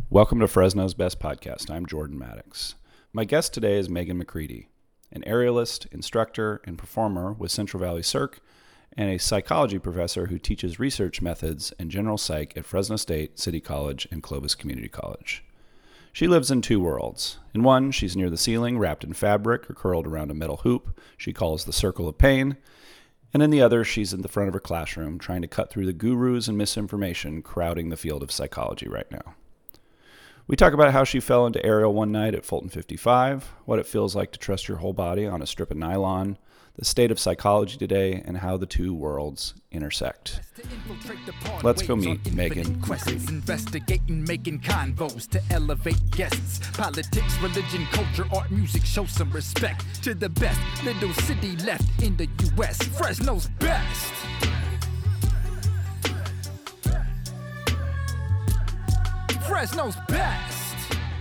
Welcome to Fresno's Best Podcast. I'm Jordan Maddox. My guest today is Megan McCready, an aerialist, instructor, and performer with Central Valley Cirque, and a psychology professor who teaches research methods and general psych at Fresno State, City College, and Clovis Community College. She lives in two worlds. In one, she's near the ceiling, wrapped in fabric or curled around a metal hoop she calls the circle of pain. And in the other, she's in the front of her classroom trying to cut through the gurus and misinformation crowding the field of psychology right now. We talk about how she fell into aerial one night at Fulton 55, what it feels like to trust your whole body on a strip of nylon, the state of psychology today, and how the two worlds intersect. Let's go meet Megan McCready. Investigating, making convos to elevate guests. Politics, religion, culture, art, music, show some respect to the best little city left in the U.S. Fresno's best. Fresno's best.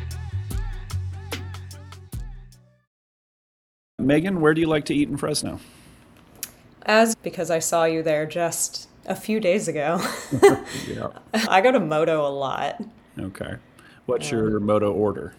Megan, where do you like to eat in Fresno? Because I saw you there just a few days ago. Yeah. I go to Moto a lot. Okay. What's your Moto order?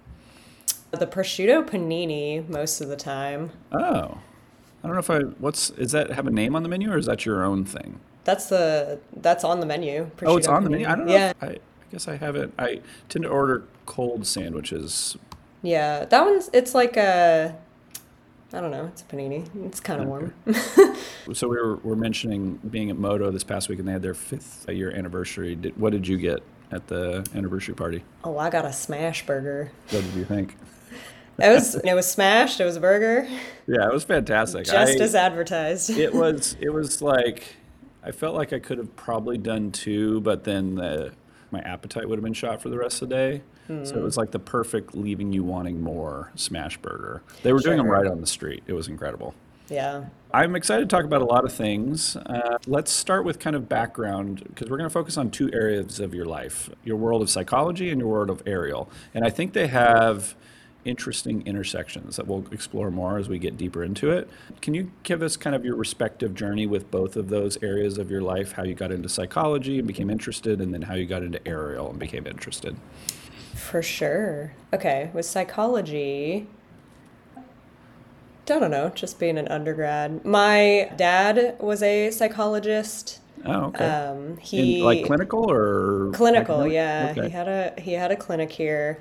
The prosciutto panini most of the time. Oh. I don't know if does that have a name on the menu or is that your own thing? That's on the menu. Oh, it's prosciutto on the panini. menu? I don't know. Yeah. I guess I haven't. I tend to order cold sandwiches. Yeah. It's like I don't know. It's a panini. It's kind of warm. So we're mentioning being at Moto this past week and they had their 5th year anniversary. What did you get at the anniversary party? Oh, I got a smash burger. What did you think? It was smashed. It was a burger. Yeah, it was fantastic. Just as advertised. It was like, I felt like I could have probably done 2, but then my appetite would have been shot for the rest of the day. So it was like the perfect leaving you wanting more smash burger. They were doing them right on the street. It was incredible. Yeah. I'm excited to talk about a lot of things. Let's start with kind of background, because we're going to focus on 2 areas of your life, your world of psychology and your world of aerial. And I think they have interesting intersections that we'll explore more as we get deeper into it. Can you give us kind of your respective journey with both of those areas of your life, how you got into psychology and became interested, and then how you got into aerial and became interested? For sure. Okay, with psychology, I don't know, just being an undergrad. My dad was a psychologist. Oh, okay. He In, like clinical or clinical, academic? yeah. Okay. He had a clinic here.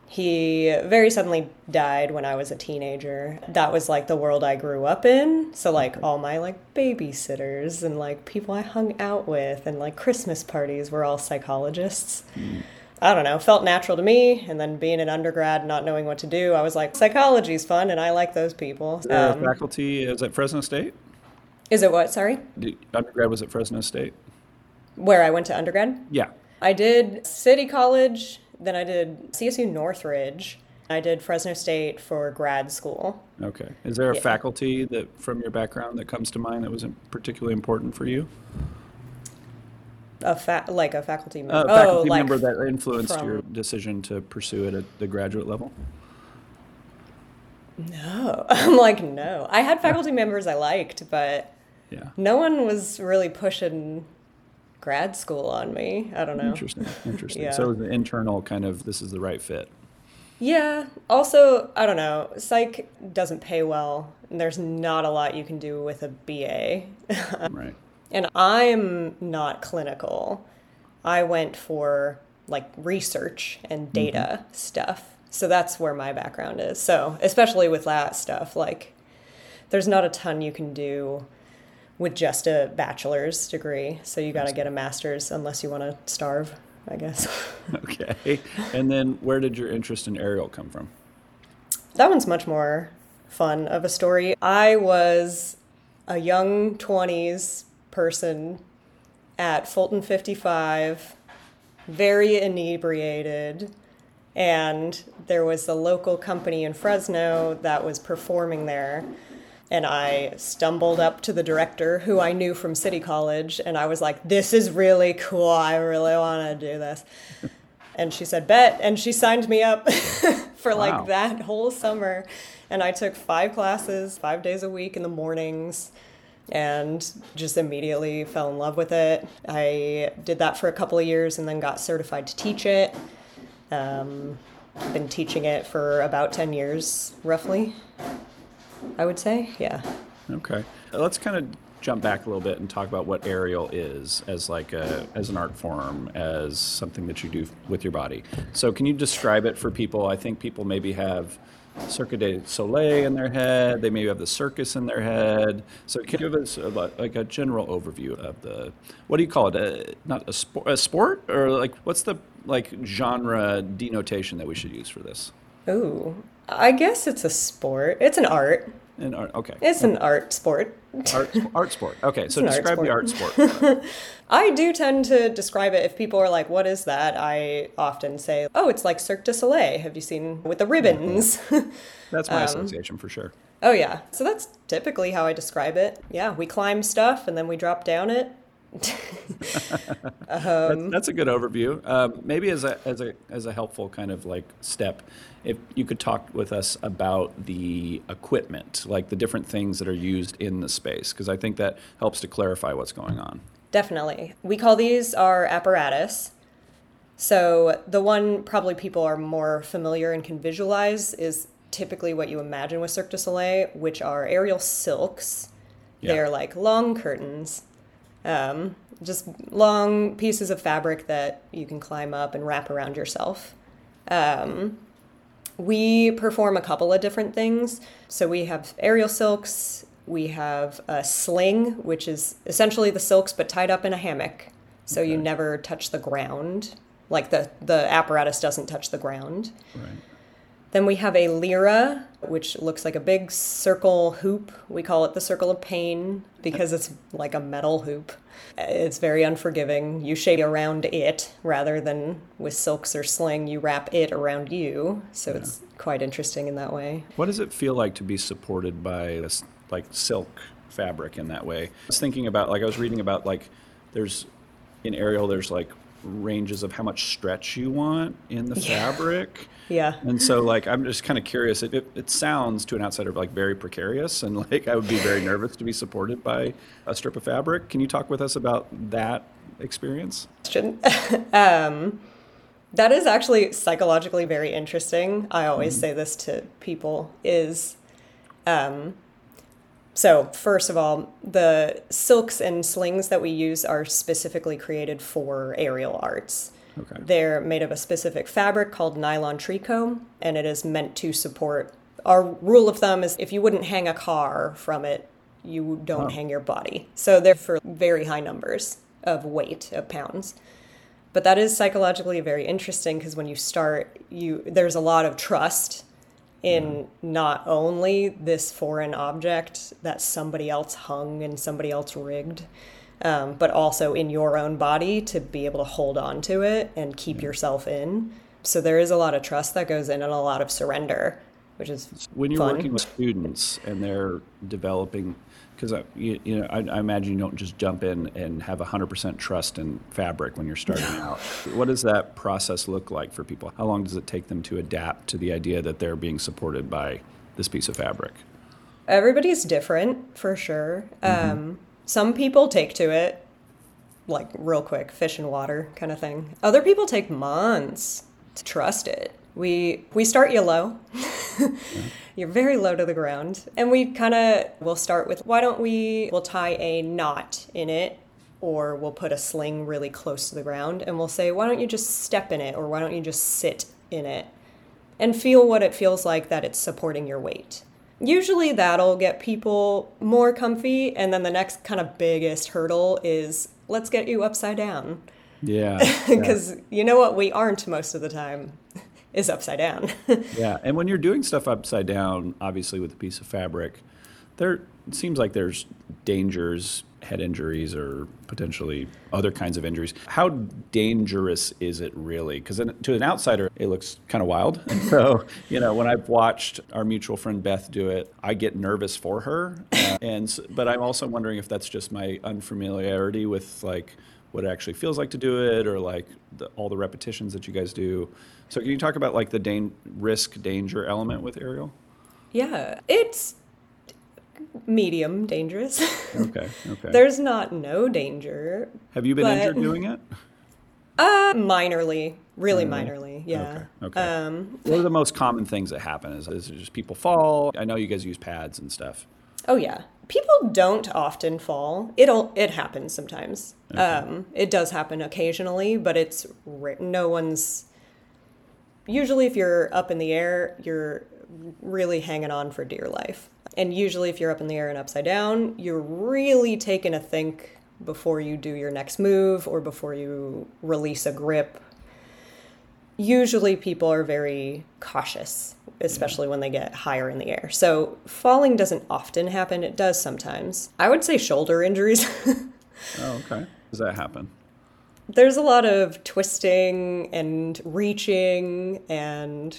He very suddenly died when I was a teenager. That was like the world I grew up in. So like all my like babysitters and like people I hung out with and like Christmas parties were all psychologists. I don't know, felt natural to me. And then being an undergrad, not knowing what to do, I was like, psychology's fun and I like those people. Faculty is at Fresno State? Is it what? Sorry? Undergrad was at Fresno State? Where I went to undergrad? Yeah. I did City College, then I did CSU Northridge. I did Fresno State for grad school. Okay. Is there a faculty that, from your background, that comes to mind that was particularly important for you? A faculty member. Faculty member that influenced your decision to pursue it at the graduate level? No. I'm like, no. I had faculty members I liked, but no one was really pushing grad school on me. I don't know. Interesting. Yeah. So the internal kind of, this is the right fit. Yeah. Also, I don't know. Psych doesn't pay well, and there's not a lot you can do with a BA. Right. And I'm not clinical. I went for like research and data stuff. So that's where my background is. So especially with that stuff, like there's not a ton you can do with just a bachelor's degree. So you got to get a master's unless you want to starve, I guess. Okay. And then where did your interest in aerial come from? That one's much more fun of a story. I was a young 20s person at Fulton 55, very inebriated, and there was a local company in Fresno that was performing there, and I stumbled up to the director who I knew from City College, and I was like, this is really cool, I really want to do this. And she said, bet, and she signed me up for like that whole summer, and I took 5 classes, 5 days a week in the mornings, and just immediately fell in love with it. I did that for a couple of years and then got certified to teach it. I've been teaching it for about 10 years, roughly, I would say. Yeah. Okay. Let's kind of jump back a little bit and talk about what aerial is as as an art form, as something that you do with your body. So can you describe it for people? I think people maybe have Cirque du Soleil in their head. They maybe have the circus in their head. So can you give us a general overview of what do you call it? Not a sport, or what's the genre denotation that we should use for this? Ooh, I guess it's a sport. It's an art. An art, okay. It's an art sport. Art sport. Okay, so describe the art sport. I do tend to describe it. If people are like, what is that? I often say, oh, it's like Cirque du Soleil. Have you seen with the ribbons? That's my association for sure. Oh, yeah. So that's typically how I describe it. Yeah, we climb stuff and then we drop down it. That's a good overview. Maybe as a helpful kind of step, if you could talk with us about the equipment, like the different things that are used in the space, because I think that helps to clarify what's going on. Definitely. We call these our apparatus. So the one probably people are more familiar and can visualize is typically what you imagine with Cirque du Soleil, which are aerial silks. Yeah. They're like long curtains. Just long pieces of fabric that you can climb up and wrap around yourself. We perform a couple of different things. So we have aerial silks, we have a sling, which is essentially the silks but tied up in a hammock. So you never touch the ground. Like the apparatus doesn't touch the ground. Right. Then we have a lyra, which looks like a big circle hoop. We call it the circle of pain because it's like a metal hoop. It's very unforgiving. You shape around it rather than with silks or sling, you wrap it around you. So it's quite interesting in that way. What does it feel like to be supported by this silk fabric in that way? I was thinking about, I was reading about there's in aerial, there's ranges of how much stretch you want in the fabric. Yeah. And so I'm just kind of curious. It sounds to an outsider very precarious, and I would be very nervous to be supported by a strip of fabric. Can you talk with us about that experience? That is actually psychologically very interesting. I always say this to people is, so first of all, the silks and slings that we use are specifically created for aerial arts. Okay. They're made of a specific fabric called nylon tricot, and it is meant to support. Our rule of thumb is if you wouldn't hang a car from it, you don't hang your body. So they're for very high numbers of weight, of pounds. But that is psychologically very interesting because when you start, there's a lot of trust in not only this foreign object that somebody else hung and somebody else rigged, but also in your own body to be able to hold on to it and keep yourself in. So there is a lot of trust that goes in and a lot of surrender, which is when you're fun. working with students and they're developing, because I imagine you don't just jump in and have 100% trust in fabric when you're starting out. What does that process look like for people? How long does it take them to adapt to the idea that they're being supported by this piece of fabric? Everybody's different, for sure. Some people take to it, real quick, fish in water kind of thing. Other people take months to trust it. We start you low. You're very low to the ground. And we'll start with, we'll tie a knot in it, or we'll put a sling really close to the ground, and we'll say, why don't you just step in it, or why don't you just sit in it and feel what it feels like that it's supporting your weight. Usually that'll get people more comfy, and then the next kind of biggest hurdle is, let's get you upside down. Yeah. Because you know what we aren't most of the time is upside down. Yeah, and when you're doing stuff upside down, obviously with a piece of fabric, it seems like there's dangers, head injuries, or potentially other kinds of injuries. How dangerous is it really? Because to an outsider, it looks kind of wild. And so, when I've watched our mutual friend Beth do it, I get nervous for her. But I'm also wondering if that's just my unfamiliarity with what it actually feels like to do it, or all the repetitions that you guys do. So can you talk about the risk-danger element with aerial? Yeah, it's medium dangerous. Okay. There's not no danger. Have you been injured doing it? Minorly, really minorly. definitely. Yeah. Okay. What are the most common things that happen? Is it just people fall? I know you guys use pads and stuff. Oh yeah. People don't often fall. It happens sometimes. Okay. It does happen occasionally, but it's no one's. Usually, if you're up in the air, you're really hanging on for dear life. And usually, if you're up in the air and upside down, you're really taking a think before you do your next move or before you release a grip. Usually, people are very cautious, especially when they get higher in the air. So falling doesn't often happen. It does sometimes. I would say shoulder injuries. Oh, okay. Does that happen? There's a lot of twisting and reaching and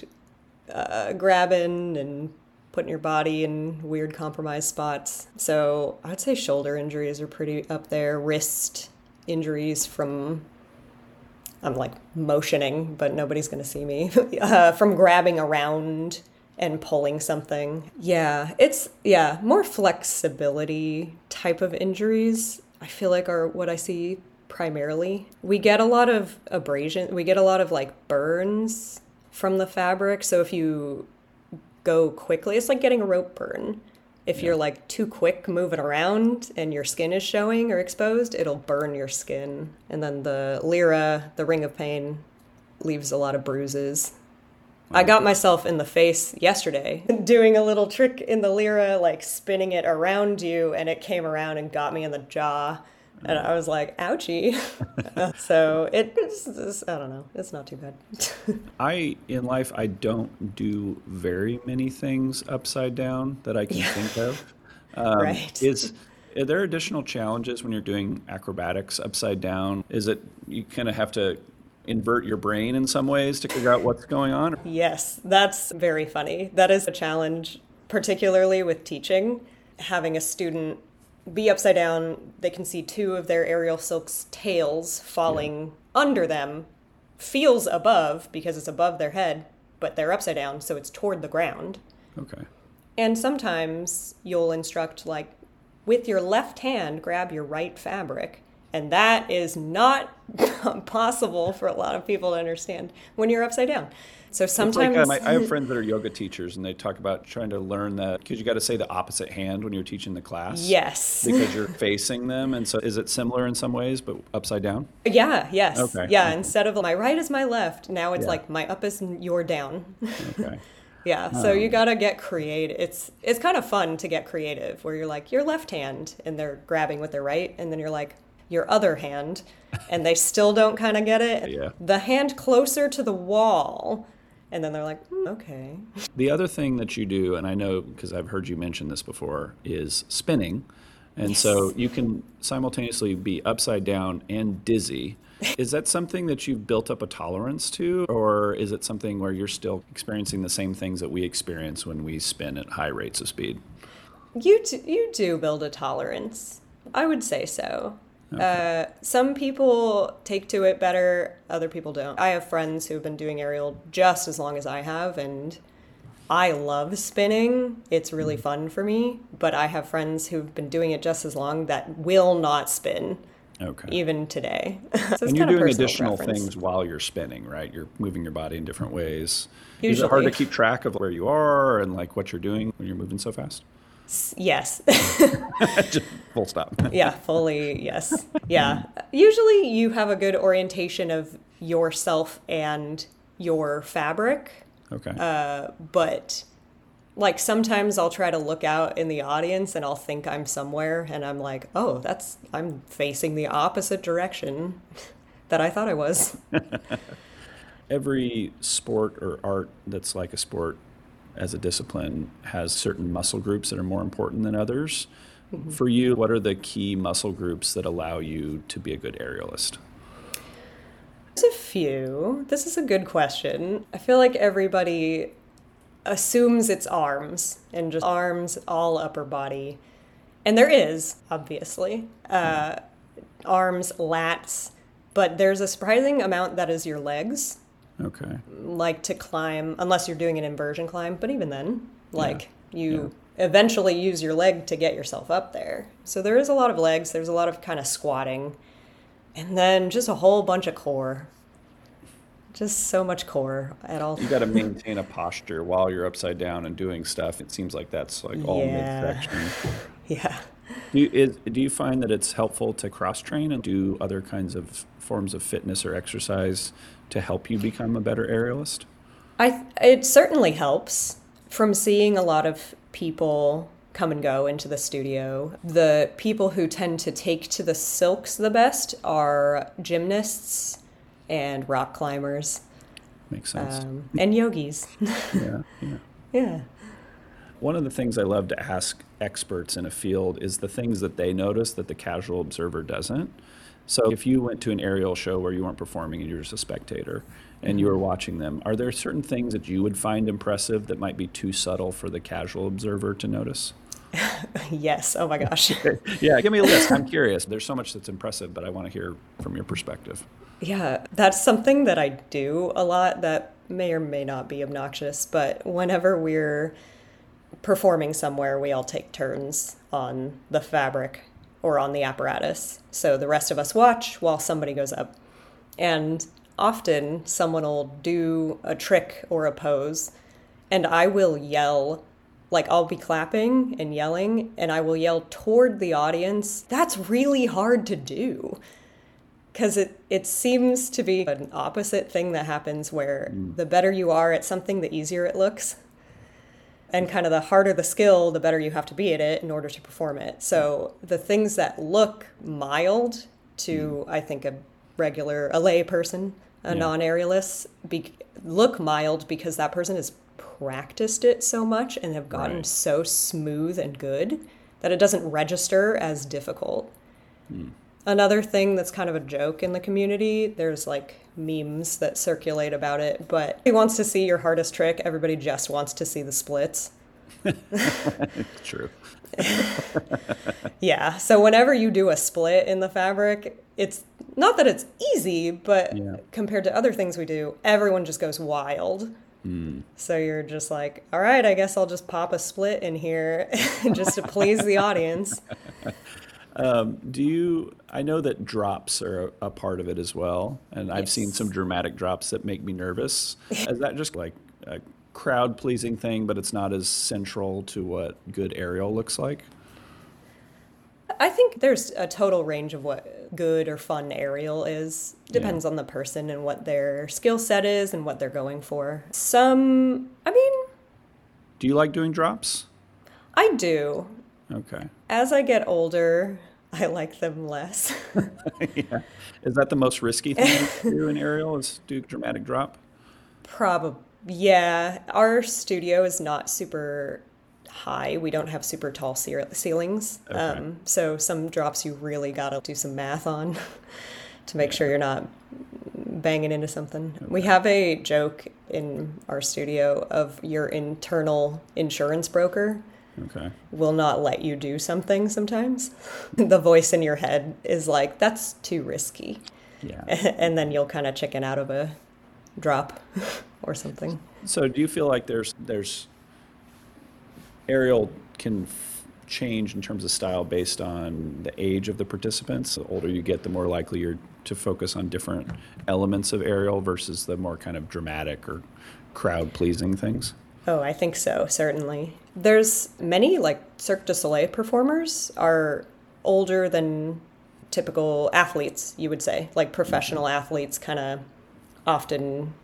grabbing and putting your body in weird compromised spots. So I'd say shoulder injuries are pretty up there. Wrist injuries from, I'm like motioning, but nobody's going to see me, from grabbing around and pulling something. Yeah, more flexibility type of injuries, I feel like, are what I see primarily. We get a lot of abrasion. We get a lot of like burns from the fabric. So if you go quickly, it's like getting a rope burn. If you're like too quick moving around and your skin is showing or exposed, it'll burn your skin. And then the Lyra, the Ring of Pain, leaves a lot of bruises. I got myself in the face yesterday doing a little trick in the Lyra, like spinning it around you, and it came around and got me in the jaw. And I was like, ouchie. So it's, I don't know, it's not too bad. In life, I don't do very many things upside down that I can think of. Right. Are there additional challenges when you're doing acrobatics upside down? Is it you kind of have to invert your brain in some ways to figure out what's going on? Yes, that's very funny. That is a challenge, particularly with teaching. Having a student be upside down, they can see two of their aerial silk's tails falling under them, feels above because it's above their head, but they're upside down, so it's toward the ground. Okay. And sometimes you'll instruct, like, with your left hand, grab your right fabric. And that is not possible for a lot of people to understand when you're upside down. So sometimes... It's like, I have friends that are yoga teachers, and they talk about trying to learn that, because you got to say the opposite hand when you're teaching the class. Yes. Because you're facing them. And so is it similar in some ways, but upside down? Yeah, yes. Okay. Yeah, instead of my right is my left, now it's Yeah. like my up is your down. Okay. Yeah, so you gotta get creative. It's kind of fun to get creative, where you're like, your left hand, and they're grabbing with their right, and then you're like, your other hand, and they still don't kind of get it. Yeah. The hand closer to the wall, and then they're like, okay. The other thing that you do, and I know because I've heard you mention this before, is spinning. And so you can simultaneously be upside down and dizzy. Is that something that you've built up a tolerance to, or is it something where you're still experiencing the same things that we experience when we spin at high rates of speed? You do build a tolerance. I would say so. Okay. Some people take to it better, other people don't. I have friends who've been doing aerial just as long as I have, and I love spinning. It's really fun for me, but I have friends who've been doing it just as long that will not spin. Okay. Even today. So and you're doing additional things while you're spinning, right? You're moving your body in different ways. Usually. Is it hard to keep track of where you are and like what you're doing when you're moving so fast? Yes. Just full stop. Yeah, fully, yes. Yeah. Usually you have a good orientation of yourself and your fabric. Okay. But like sometimes I'll try to look out in the audience and I'll think I'm somewhere and I'm like, oh, I'm facing the opposite direction that I thought I was. Every sport or art that's like a sport as a discipline has certain muscle groups that are more important than others. Mm-hmm. For you, what are the key muscle groups that allow you to be a good aerialist? There's a few. This is a good question. I feel like everybody assumes it's arms and just arms, all upper body. And there is, obviously, arms, lats, but there's a surprising amount that is your legs. Okay. Like to climb, unless you're doing an inversion climb, but even then, you eventually use your leg to get yourself up there. So there is a lot of legs, there's a lot of kind of squatting, and then just a whole bunch of core. Just so much core at all. You got to maintain a posture while you're upside down and doing stuff. It seems like that's like all Yeah. midsection. Yeah. Do you find that it's helpful to cross train and do other kinds of forms of fitness or exercise to help you become a better aerialist? It certainly helps from seeing a lot of people come and go into the studio. The people who tend to take to the silks the best are gymnasts and rock climbers, Makes sense. and yogis. Yeah, yeah. Yeah. One of the things I love to ask experts in a field is the things that they notice that the casual observer doesn't. So if you went to an aerial show where you weren't performing and you're just a spectator and you were watching them, are there certain things that you would find impressive that might be too subtle for the casual observer to notice? Yes. Oh my gosh. Yeah, give me a list. I'm curious. There's so much that's impressive, but I want to hear from your perspective. Yeah, that's something that I do a lot that may or may not be obnoxious, but whenever we're performing somewhere, we all take turns on the fabric or on the apparatus. So the rest of us watch while somebody goes up. And often someone will do a trick or a pose, and I will yell, like I'll be clapping and yelling, and I will yell toward the audience. That's really hard to do. Because it seems to be an opposite thing that happens where the better you are at something, the easier it looks. And kind of the harder the skill, the better you have to be at it in order to perform it. So the things that look mild to, I think, a lay person, a non-aerialist, look mild because that person has practiced it so much and have gotten so smooth and good that it doesn't register as difficult. Another thing that's kind of a joke in the community, there's like memes that circulate about it, but who wants to see your hardest trick? Everybody just wants to see the splits. True. Yeah, so whenever you do a split in the fabric, it's not that it's easy, but compared to other things we do, everyone just goes wild. So you're just like, all right, I guess I'll just pop a split in here just to please the audience. I know that drops are a part of it as well, and I've seen some dramatic drops that make me nervous. Is that just like a crowd-pleasing thing, but it's not as central to what good aerial looks like? I think there's a total range of what good or fun aerial is. Depends on the person and what their skill set is and what they're going for. Do you like doing drops? I do. Okay. As I get older, I like them less. Yeah. Is that the most risky thing to do in aerial, is do dramatic drop? Probably. Yeah. Our studio is not super high. We don't have super tall ceilings. Okay. So some drops you really got to do some math on to make sure you're not banging into something. Okay. We have a joke in our studio of your internal insurance broker will not let you do something sometimes. The voice in your head is like, that's too risky. Yeah. And then you'll kind of chicken out of a drop or something. So do you feel like there's aerial can change in terms of style based on the age of the participants? The older you get, the more likely you're to focus on different elements of aerial versus the more kind of dramatic or crowd-pleasing things? Oh, I think so, certainly. There's many, like, Cirque du Soleil performers are older than typical athletes, you would say. Like, professional athletes kind of often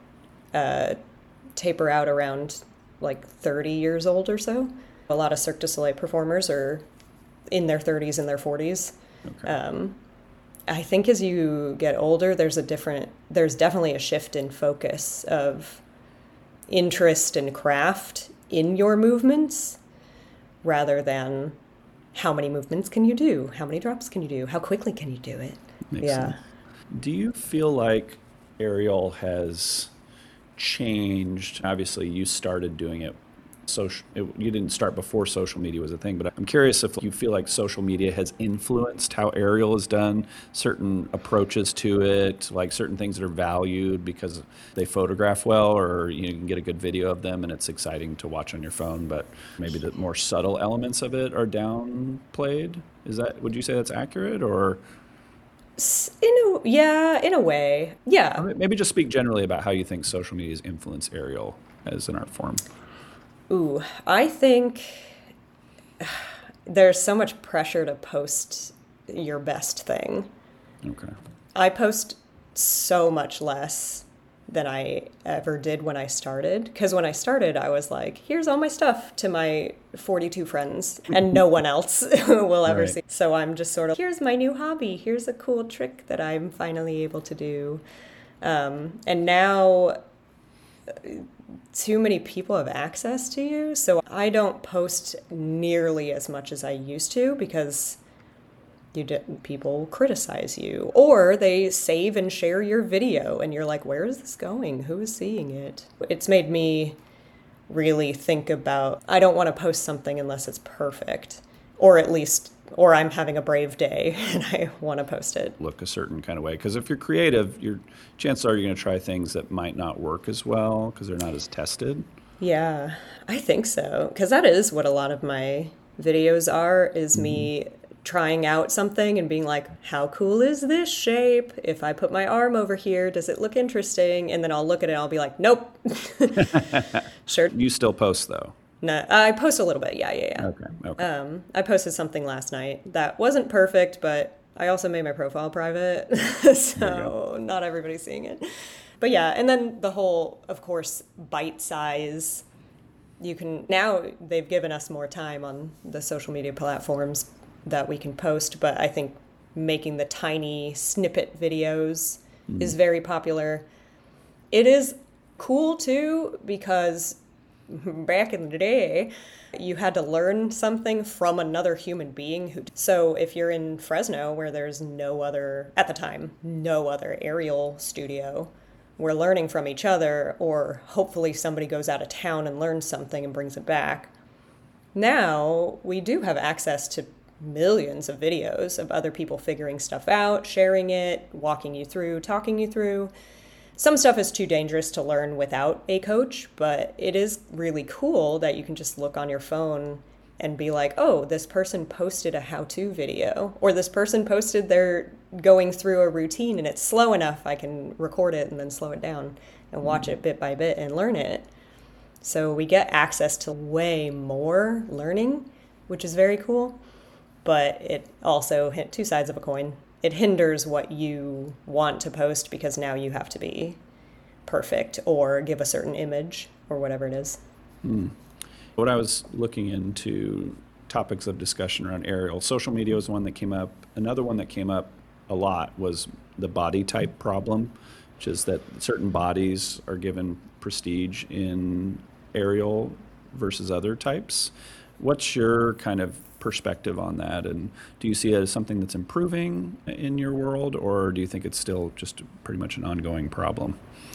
taper out around, like, 30 years old or so. A lot of Cirque du Soleil performers are in their 30s and their 40s. Okay. I think as you get older, there's definitely a shift in focus of interest and craft in your movements rather than how many movements can you do, how many drops can you do, how quickly can you do it. Makes sense. Do you feel like aerial has changed? Obviously you started doing it you didn't start before social media was a thing, but I'm curious if you feel like social media has influenced how aerial is done, certain approaches to it, like certain things that are valued because they photograph well, or you can get a good video of them and it's exciting to watch on your phone, but maybe the more subtle elements of it are downplayed. Would you say that's accurate, or? In a way. Yeah. Maybe just speak generally about how you think social media's influence aerial as an art form. Ooh, I think there's so much pressure to post your best thing. Okay. I post so much less than I ever did when I started. Because when I started, I was like, here's all my stuff to my 42 friends, and no one else will ever Right. see. So I'm just sort of, here's my new hobby. Here's a cool trick that I'm finally able to do. And now too many people have access to you. So I don't post nearly as much as I used to because people criticize you, or they save and share your video and you're like, where is this going? Who is seeing it? It's made me really think about, I don't want to post something unless it's perfect, or I'm having a brave day and I want to post it. Look a certain kind of way, because if you're creative, your chances are you're going to try things that might not work as well because they're not as tested. Yeah, I think so, because that is what a lot of my videos are, is me trying out something and being like, how cool is this shape? If I put my arm over here, does it look interesting? And then I'll look at it and I'll be like, nope. Sure. You still post though. No, I post a little bit. Yeah. Okay. I posted something last night that wasn't perfect, but I also made my profile private. So not everybody's seeing it. But yeah, and then the whole, of course, bite size. Now they've given us more time on the social media platforms that we can post, but I think making the tiny snippet videos is very popular. It is cool too, because back in the day, you had to learn something from another human being. So if you're in Fresno, where there's at the time, no other aerial studio, we're learning from each other, or hopefully somebody goes out of town and learns something and brings it back. Now we do have access to millions of videos of other people figuring stuff out, sharing it, walking you through, talking you through. Some stuff is too dangerous to learn without a coach, but it is really cool that you can just look on your phone and be like, oh, this person posted a how-to video, or this person posted their going through a routine and it's slow enough I can record it and then slow it down and watch it bit by bit and learn it. So we get access to way more learning, which is very cool. But it also hit two sides of a coin. It hinders what you want to post because now you have to be perfect or give a certain image or whatever it is. When I was looking into topics of discussion around aerial, social media was one that came up. Another one that came up a lot was the body type problem, which is that certain bodies are given prestige in aerial versus other types. What's your kind of perspective on that, and do you see it as something that's improving in your world, or do you think it's still just pretty much an ongoing problem?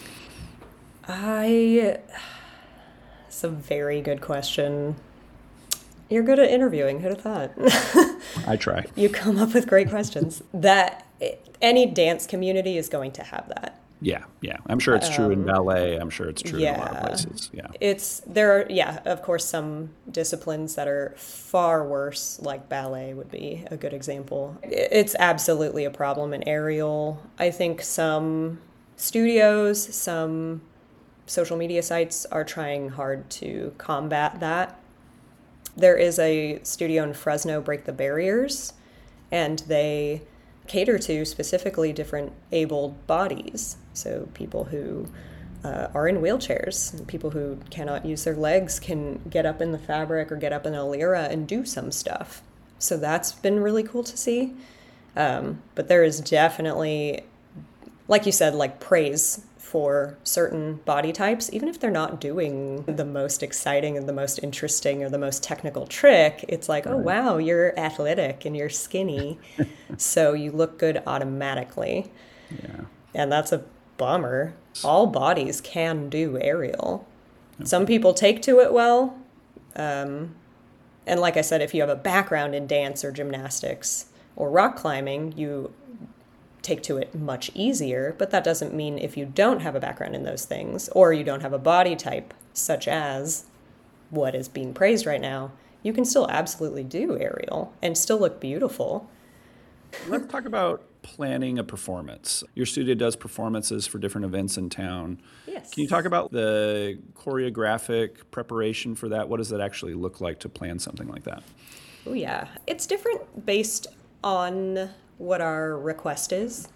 It's a very good question. You're good at interviewing. Who'd have thought? I try. You come up with great questions. That any dance community is going to have that. Yeah. I'm sure it's true in ballet. I'm sure it's true in a lot of places. Yeah. There are, of course, some disciplines that are far worse, like ballet would be a good example. It's absolutely a problem in aerial. I think some studios, some social media sites are trying hard to combat that. There is a studio in Fresno, Break the Barriers, and they cater to specifically different abled bodies. So people who are in wheelchairs, people who cannot use their legs can get up in the fabric or get up in a lyra and do some stuff. So that's been really cool to see. But there is definitely, like you said, like praise for certain body types, even if they're not doing the most exciting and the most interesting or the most technical trick. It's like, oh, wow, you're athletic and you're skinny, so you look good automatically. Yeah. And that's a bummer. All bodies can do aerial. Okay. Some people take to it well. And like I said, if you have a background in dance or gymnastics or rock climbing, you take to it much easier, but that doesn't mean if you don't have a background in those things, or you don't have a body type such as what is being praised right now, you can still absolutely do aerial and still look beautiful. Let's talk about planning a performance. Your studio does performances for different events in town. Yes. Can you talk about the choreographic preparation for that? What does that actually look like to plan something like that? Oh, yeah. It's different based on what our request is.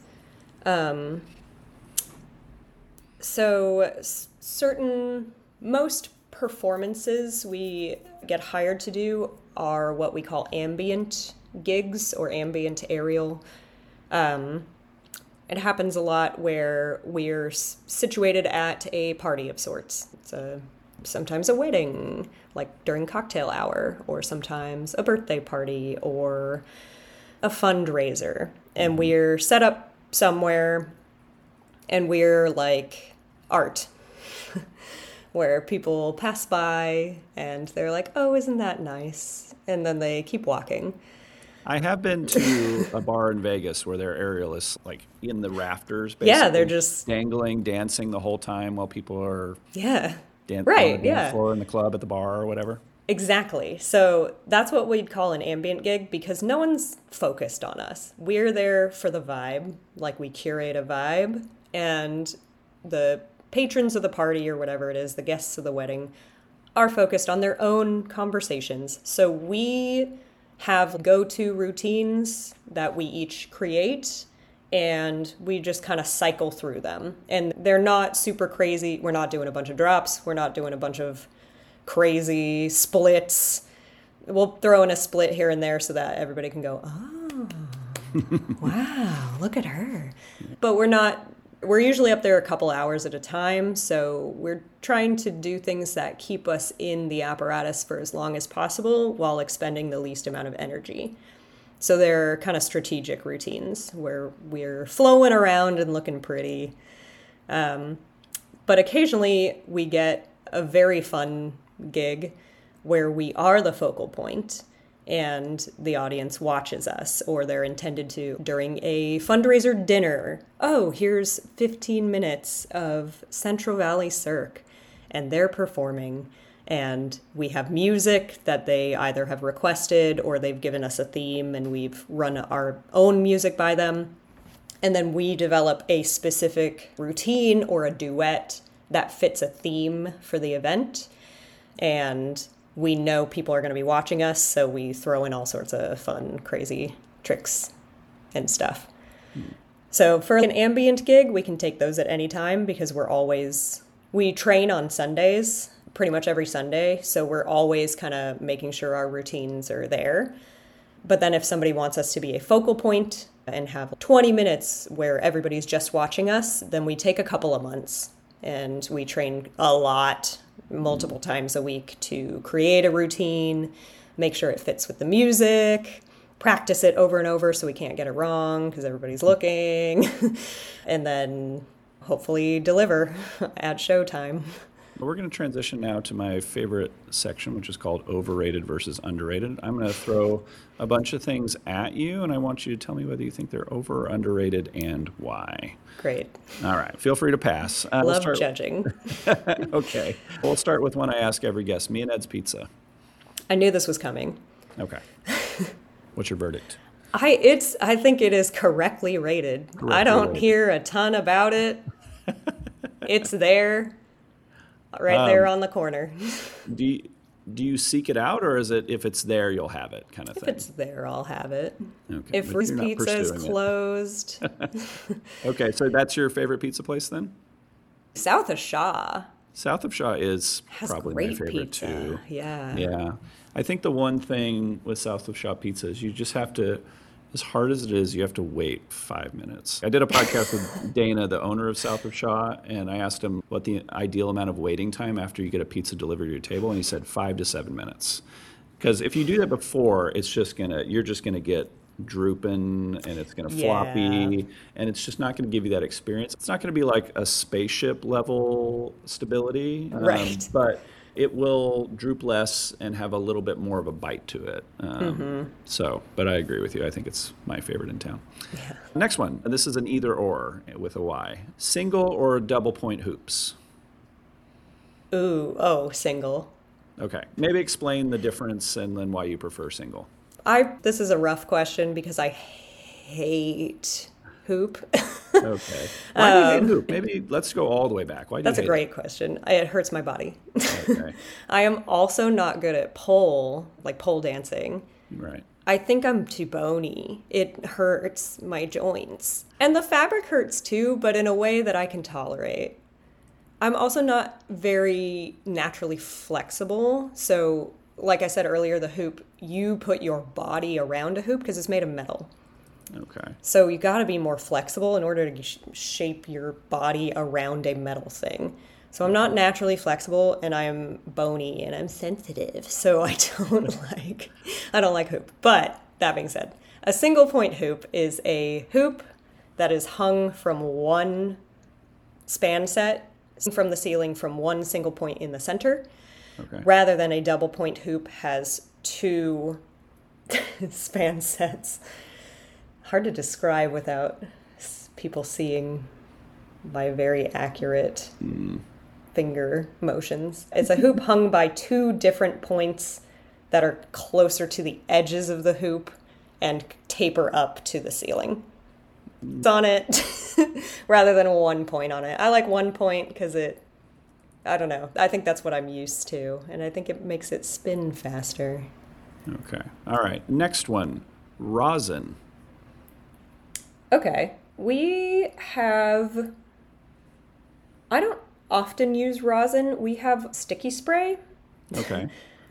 Most performances we get hired to do are what we call ambient gigs or ambient aerial. It happens a lot where we're situated at a party of sorts. It's sometimes a wedding, like during cocktail hour, or sometimes a birthday party or a fundraiser. And we're set up somewhere and we're like art. Where people pass by and they're like, oh, isn't that nice? And then they keep walking. I have been to a bar in Vegas where there are aerialists like in the rafters, basically. Yeah, they're just dangling, dancing the whole time while people are right, on the dance floor in the club at the bar or whatever. Exactly. So that's what we'd call an ambient gig because no one's focused on us. We're there for the vibe, like we curate a vibe, and the patrons of the party or whatever it is, the guests of the wedding, are focused on their own conversations. So we have go-to routines that we each create, and we just kind of cycle through them. And they're not super crazy. We're not doing a bunch of drops. We're not doing a bunch of crazy splits. We'll throw in a split here and there so that everybody can go, oh, wow, look at her. But we're usually up there a couple hours at a time, so we're trying to do things that keep us in the apparatus for as long as possible while expending the least amount of energy. So they're kind of strategic routines where we're flowing around and looking pretty. But occasionally we get a very fun gig where we are the focal point and the audience watches us, or they're intended to during a fundraiser dinner. Oh, here's 15 minutes of Central Valley Cirque, and they're performing, and we have music that they either have requested or they've given us a theme, and we've run our own music by them. And then we develop a specific routine or a duet that fits a theme for the event. And we know people are going to be watching us, so we throw in all sorts of fun, crazy tricks and stuff. So for an ambient gig, we can take those at any time because we train on Sundays, pretty much every Sunday. So we're always kind of making sure our routines are there. But then if somebody wants us to be a focal point and have 20 minutes where everybody's just watching us, then we take a couple of months and we train a lot, multiple times a week to create a routine, make sure it fits with the music, practice it over and over so we can't get it wrong because everybody's looking, and then hopefully deliver at showtime. We're going to transition now to my favorite section, which is called overrated versus underrated. I'm going to throw a bunch of things at you, and I want you to tell me whether you think they're over or underrated and why. Great. All right. Feel free to pass. Love judging. Okay. We'll start with one I ask every guest. Me and Ed's Pizza. I knew this was coming. Okay. What's your verdict? I think it is correctly rated. I don't hear a ton about it. It's there. Right there on the corner. Do you seek it out, or is it if it's there, you'll have it kind of thing? If it's there, I'll have it. Okay, if Ruth's Pizza is closed. Okay, so that's your favorite pizza place then? South of Shaw. South of Shaw is probably my favorite pizza. Too. Yeah. Yeah. I think the one thing with South of Shaw pizza is you just have to, as hard as it is, you have to wait 5 minutes. I did a podcast with Dana, the owner of South of Shaw, and I asked him what the ideal amount of waiting time after you get a pizza delivered to your table, and he said 5 to 7 minutes. Because if you do that before, you're just gonna get drooping, and it's gonna floppy, and it's just not gonna give you that experience. It's not gonna be like a spaceship level stability, right? But it will droop less and have a little bit more of a bite to it. But I agree with you. I think it's my favorite in town. Yeah. Next one. This is an either or with a Y. Single or double point hoops? Single. Okay. Maybe explain the difference and then why you prefer single. This is a rough question because I hate hoop. Okay. Why do you hate hoop? Maybe let's go all the way back. Why do That's you a hate great question. It hurts my body. Okay. I am also not good at pole dancing. Right. I think I'm too bony. It hurts my joints. And the fabric hurts too, but in a way that I can tolerate. I'm also not very naturally flexible. So, like I said earlier, the hoop, you put your body around a hoop because it's made of metal. Okay. So you got to be more flexible in order to shape your body around a metal thing. So I'm not naturally flexible, and I'm bony, and I'm sensitive. So I don't like hoop. But that being said, a single point hoop is a hoop that is hung from one span set from the ceiling from one single point in the center, rather than a double point hoop has two span sets. Hard to describe without people seeing my very accurate finger motions. It's a hoop hung by two different points that are closer to the edges of the hoop and taper up to the ceiling. It's on it rather than one point on it. I like one point because I don't know. I think that's what I'm used to, and I think it makes it spin faster. Okay. All right. Next one, rosin. Okay. I don't often use rosin. We have sticky spray. Okay.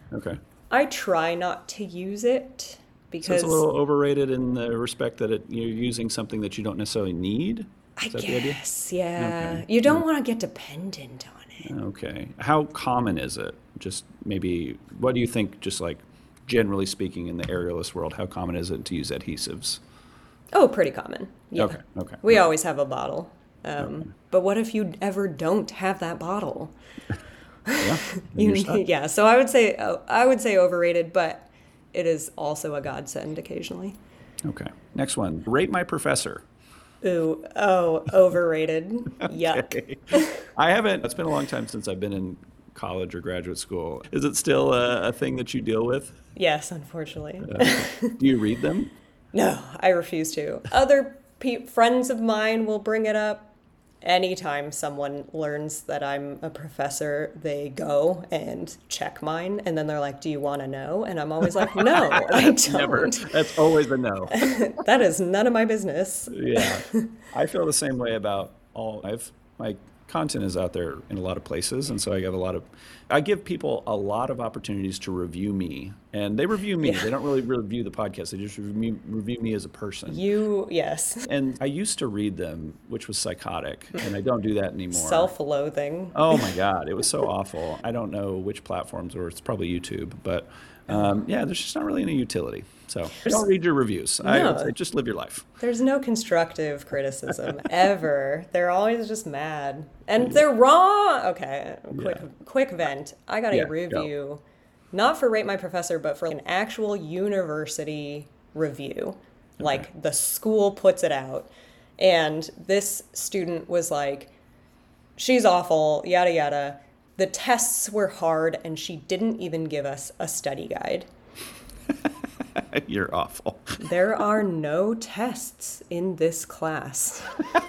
I try not to use it because So it's a little overrated in the respect that you're using something that you don't necessarily need? I Is that the idea? guess, yeah. Okay. You don't want to get dependent on it. Okay. How common is it? Just maybe, what do you think, just like generally speaking in the aerialist world, how common is it to use adhesives? Oh, pretty common. Yeah. Okay. We always have a bottle. But what if you ever don't have that bottle? Yeah. You're stuck. Yeah. So I would say overrated, but it is also a godsend occasionally. Okay. Next one. Rate my professor. Ooh, overrated. Yuck. Okay. I haven't. It's been a long time since I've been in college or graduate school. Is it still a thing that you deal with? Yes, unfortunately. Do you read them? No, I refuse to. Other friends of mine will bring it up. Anytime someone learns that I'm a professor, they go and check mine, and then they're like, "Do you want to know?" And I'm always like, "No, I don't." Never. That's always a no. That is none of my business. Yeah. I feel the same way about my content is out there in a lot of places, and so I give people a lot of opportunities to review me, and they review me. Yeah. They don't really review the podcast. They just review me as a person. Yes. And I used to read them, which was psychotic, and I don't do that anymore. Self-loathing. Oh my God, it was so awful. I don't know which platforms, or it's probably YouTube, but there's just not really any utility. So don't read your reviews. No. I would say just live your life. There's no constructive criticism ever. They're always just mad. And they're wrong. Okay, quick vent. I got a review, not for Rate My Professor, but for an actual university review. Okay. Like the school puts it out. And this student was like, she's awful, yada, yada. The tests were hard, and she didn't even give us a study guide. You're awful. There are no tests in this class.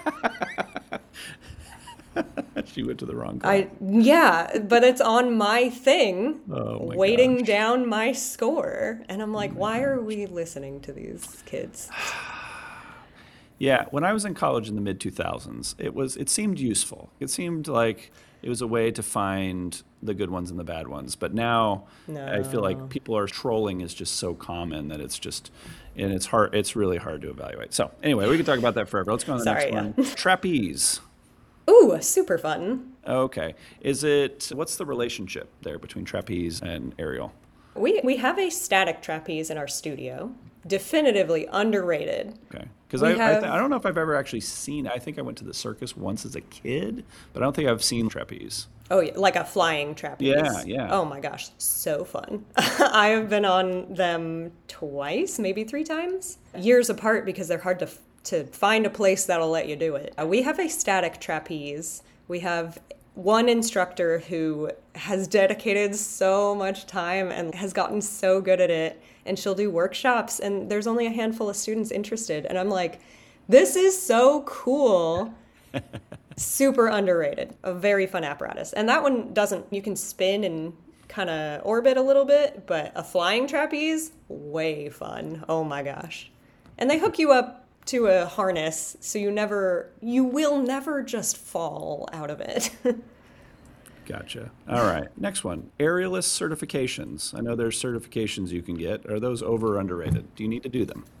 She went to the wrong class. But it's on my thing, gosh. Down my score. And I'm like, why are we listening to these kids? Yeah, when I was in college in the mid-2000s, it seemed useful. It seemed like it was a way to find the good ones and the bad ones. But now I feel like trolling is just so common that it's hard. It's really hard to evaluate. So anyway, we can talk about that forever. Let's go on to the next one. Trapeze. Ooh, super fun. Okay. What's the relationship there between trapeze and aerial? We have a static trapeze in our studio. Definitively underrated. Okay. Because I don't know if I've ever actually seen. I think I went to the circus once as a kid, but I don't think I've seen trapeze. Oh, yeah, like a flying trapeze. Yeah. Oh my gosh, so fun. I have been on them twice, maybe 3 times, years apart because they're hard to find a place that'll let you do it. We have a static trapeze. We have one instructor who has dedicated so much time and has gotten so good at it. And she'll do workshops, and there's only a handful of students interested. And I'm like, This is so cool. Super underrated. A very fun apparatus. And that one you can spin and kind of orbit a little bit, but a flying trapeze, way fun. Oh my gosh. And they hook you up to a harness, so you will never just fall out of it. Gotcha. All right. Next one. Aerialist certifications. I know there's certifications you can get. Are those over or underrated? Do you need to do them?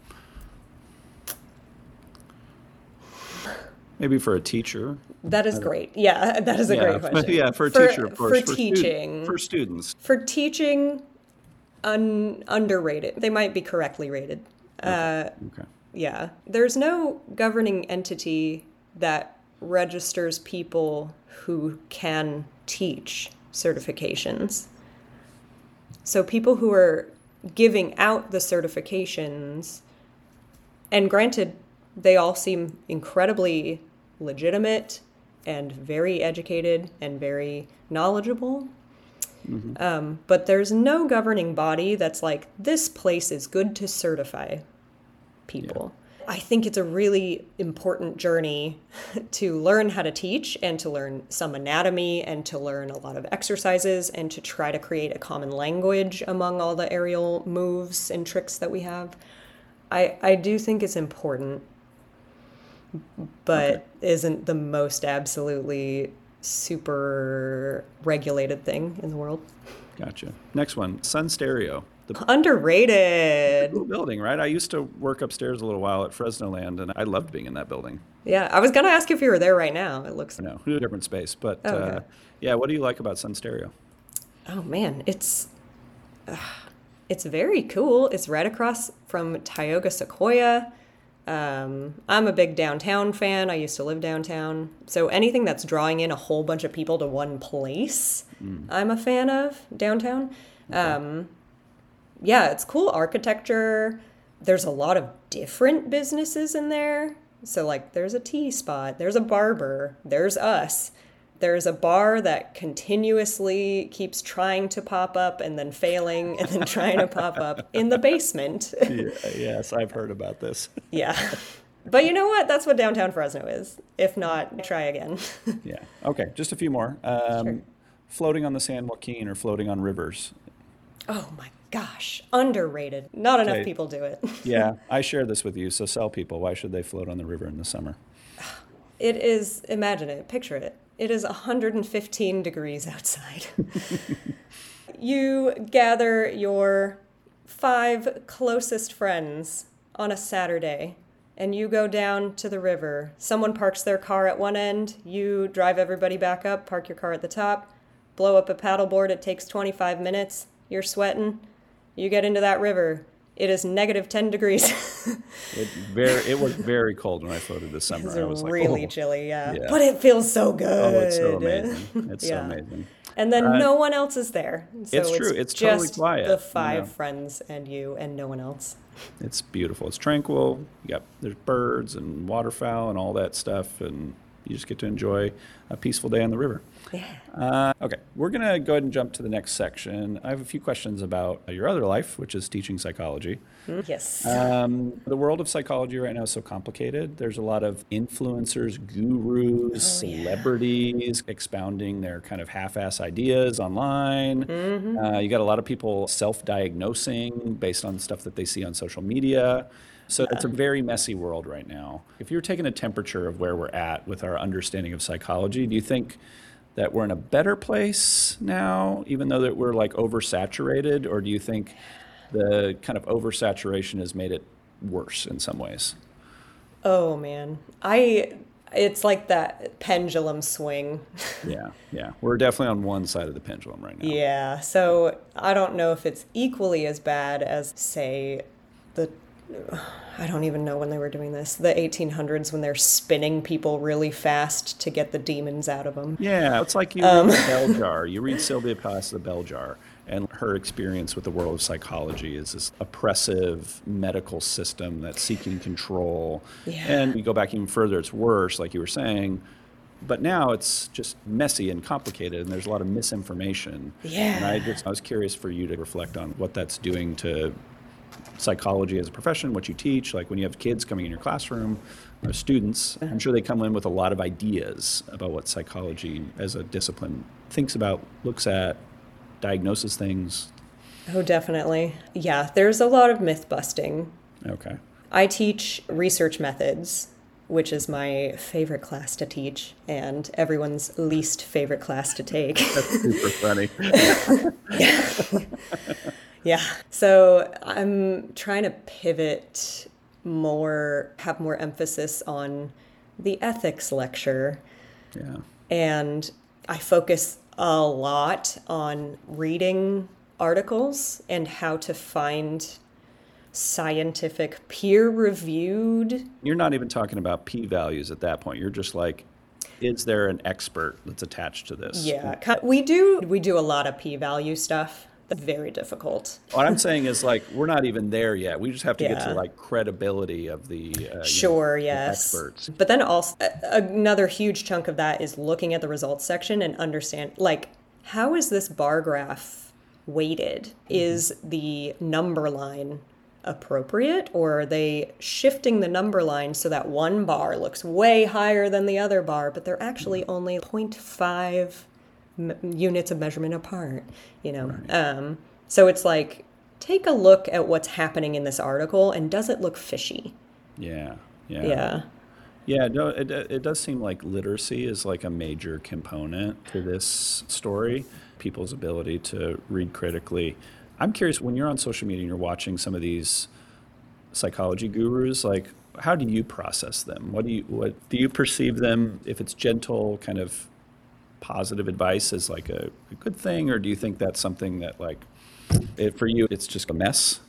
Maybe for a teacher. That is great. Yeah, that is a great question. Yeah, for a teacher, of course. For teaching. For students. For teaching, underrated. They might be correctly rated. Okay. Yeah. There's no governing entity that registers people who can teach certifications. So people who are giving out the certifications, and granted, they all seem incredibly legitimate and very educated and very knowledgeable. But there's no governing body that's like, this place is good to certify people. I think it's a really important journey to learn how to teach and to learn some anatomy and to learn a lot of exercises and to try to create a common language among all the aerial moves and tricks that we have. I do think it's important, but isn't the most absolutely super regulated thing in the world. Gotcha. Next one, Sun Stereo. Underrated. Cool building, right? I used to work upstairs a little while at Fresno Land, and I loved being in that building. Yeah, I was going to ask if you were there right now. It looks... No, a different space. But okay. Yeah, what do you like about Sun Stereo? Oh, man, it's very cool. It's right across from Tioga Sequoia. I'm a big downtown fan. I used to live downtown. So anything that's drawing in a whole bunch of people to one place, I'm a fan of downtown. Okay. Yeah, it's cool architecture. There's a lot of different businesses in there. So like there's a tea spot, there's a barber, there's us. There's a bar that continuously keeps trying to pop up and then failing and then trying to pop up in the basement. Yes, I've heard about this. Yeah. But you know what? That's what downtown Fresno is. If not, try again. Yeah. Okay, just a few more. Sure. Floating on the San Joaquin or floating on rivers. Oh my gosh, underrated. Not enough people do it. Yeah, I share this with you, so sell people. Why should they float on the river in the summer? It is, imagine it, picture it. It is 115 degrees outside. You gather your 5 closest friends on a Saturday, and you go down to the river. Someone parks their car at one end, you drive everybody back up, park your car at the top, blow up a paddleboard, it takes 25 minutes, you're sweating, you get into that river. It is negative 10 degrees. It was very cold when I floated this summer. It was really chilly, yeah. Yeah. But it feels so good. Oh, it's so amazing. It's so Yeah. amazing. And then no one else is there. So It's true. It's totally just quiet, the you 5 know. friends and you and no one else. It's beautiful. It's tranquil. There's birds and waterfowl and all that stuff, and you just get to enjoy a peaceful day on the river. Yeah. Okay, we're going to go ahead and jump to the next section. I have a few questions about your other life, which is teaching psychology. Yes. The world of psychology right now is so complicated. There's a lot of influencers, gurus, celebrities expounding their kind of half-ass ideas online. You got a lot of people self-diagnosing based on stuff that they see on social media. So it's a very messy world right now. If you're taking a temperature of where we're at with our understanding of psychology, do you think that we're in a better place now, even though that we're like oversaturated, or do you think the kind of oversaturation has made it worse in some ways? Oh man. It's like that pendulum swing. Yeah. We're definitely on one side of the pendulum right now. Yeah. So I don't know if it's equally as bad as, say, I don't even know when they were doing this, the 1800s, when they're spinning people really fast to get the demons out of them. Yeah, it's like you read the Bell Jar. You read Sylvia Plath's The Bell Jar, and her experience with the world of psychology is this oppressive medical system that's seeking control. Yeah. And you go back even further, it's worse, like you were saying. But now it's just messy and complicated, and there's a lot of misinformation. Yeah. And I was curious for you to reflect on what that's doing to psychology as a profession, what you teach, like when you have kids coming in your classroom or students, I'm sure they come in with a lot of ideas about what psychology as a discipline thinks about, looks at, diagnoses things. Oh, definitely. Yeah, there's a lot of myth busting. Okay. I teach research methods, which is my favorite class to teach and everyone's least favorite class to take. That's super funny. Yeah. So I'm trying to pivot more, have more emphasis on the ethics lecture. Yeah. And I focus a lot on reading articles and how to find scientific peer-reviewed. You're not even talking about p-values at that point. You're just like, is there an expert that's attached to this? Yeah, we do a lot of p-value stuff. That's very difficult. What I'm saying is, like, we're not even there yet. We just have to get to Yeah. like credibility of the Sure, the yes. experts. But then also another huge chunk of that is looking at the results section and understand, like, how is this bar graph weighted? Is the number line appropriate, or are they shifting the number line so that one bar looks way higher than the other bar, but they're actually only 0.5 units of measurement apart, you know? Right. So it's like, take a look at what's happening in this article, and does it look fishy? Yeah. Yeah. Yeah, no, it does seem like literacy is like a major component to this story, people's ability to read critically. I'm curious, when you're on social media and you're watching some of these psychology gurus, like, how do you process them? What do you perceive them, if it's gentle, kind of positive advice, as like a good thing, or do you think that's something that, like, for you, it's just a mess?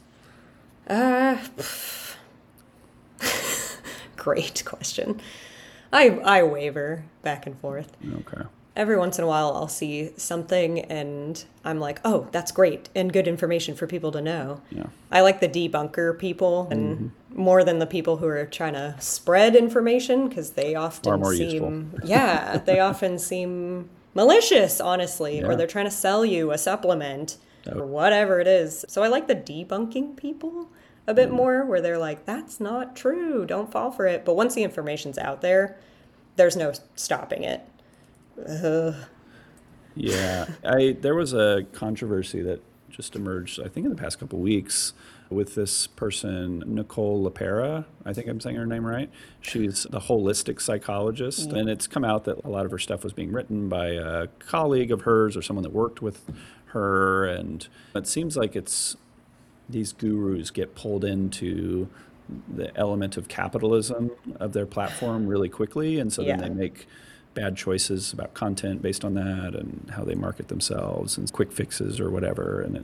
Great question. I waver back and forth. Okay. Every once in a while, I'll see something and I'm like, oh, that's great and good information for people to know. Yeah. I like the debunker people and more than the people who are trying to spread information, because they often more seem, they often seem malicious, honestly, or Yeah. they're trying to sell you a supplement or whatever it is. So I like the debunking people a bit more, where they're like, that's not true, don't fall for it. But once the information's out there, there's no stopping it. Yeah, there was a controversy that just emerged, I think, in the past couple of weeks with this person, Nicole LaPera. I think I'm saying her name right. She's a holistic psychologist, and it's come out that a lot of her stuff was being written by a colleague of hers or someone that worked with her, and it seems like these gurus get pulled into the element of capitalism of their platform really quickly, and so then they make bad choices about content based on that and how they market themselves and quick fixes or whatever. And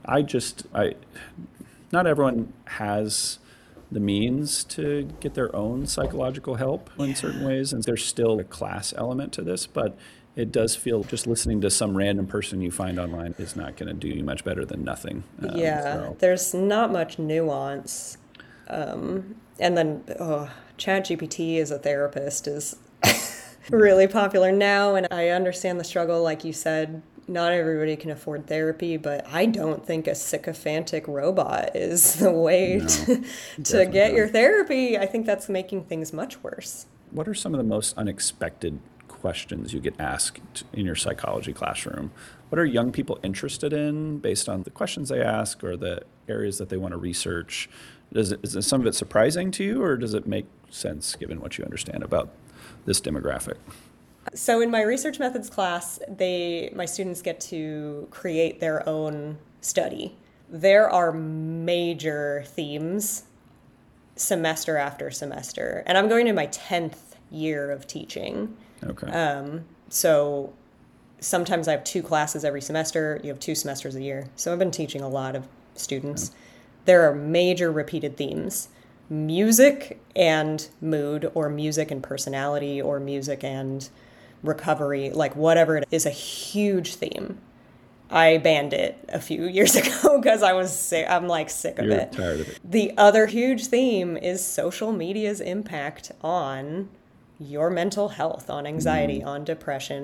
not everyone has the means to get their own psychological help in certain ways, and there's still a class element to this, but it does feel just listening to some random person you find online is not going to do you much better than nothing. There's not much nuance. And then ChatGPT as a therapist is really popular now, and I understand the struggle. Like you said, not everybody can afford therapy, but I don't think a sycophantic robot is the way to get your therapy. I think that's making things much worse. What are some of the most unexpected questions you get asked in your psychology classroom? What are young people interested in based on the questions they ask or the areas that they want to research? Is some of it surprising to you, or does it make sense given what you understand about this demographic? So in my research methods class, my students get to create their own study. There are major themes semester after semester, and I'm going to my 10th year of teaching. Okay. So sometimes I have 2 classes every semester. You have 2 semesters a year. So I've been teaching a lot of students. There are major repeated themes. Music and mood, or music and personality, or music and recovery, like whatever it is a huge theme. I banned it a few years ago because I was sick. I'm like sick of it. Tired of it. The other huge theme is social media's impact on your mental health, on anxiety, on depression.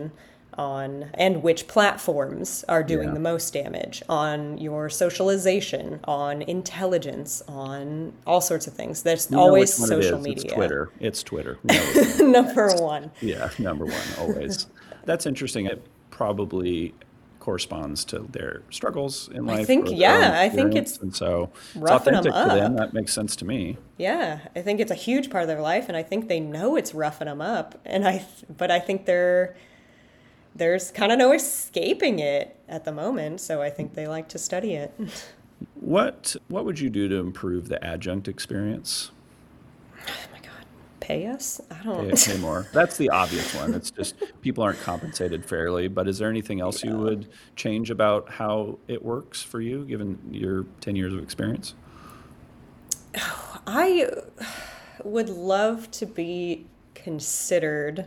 and which platforms are doing Yeah. the most damage, on your socialization, on intelligence, on all sorts of things. There's We know always which one it social is. media. It's Twitter. It's Twitter. We know which one it is. Number one. Yeah, number one, always. That's interesting. It probably corresponds to their struggles in life. think, or their yeah, own I think experience, it's and so it's roughing 'em authentic to them. up. That makes sense to me. Yeah, I think it's a huge part of their life, and I think they know it's roughing them up. But I think there's kind of no escaping it at the moment, so I think they like to study it. What would you do to improve the adjunct experience? Oh my God, pay us? I Pay, don't. pay more. That's the obvious one. It's just people aren't compensated fairly. But is there anything else you would change about how it works for you, given your 10 years of experience? I would love to be considered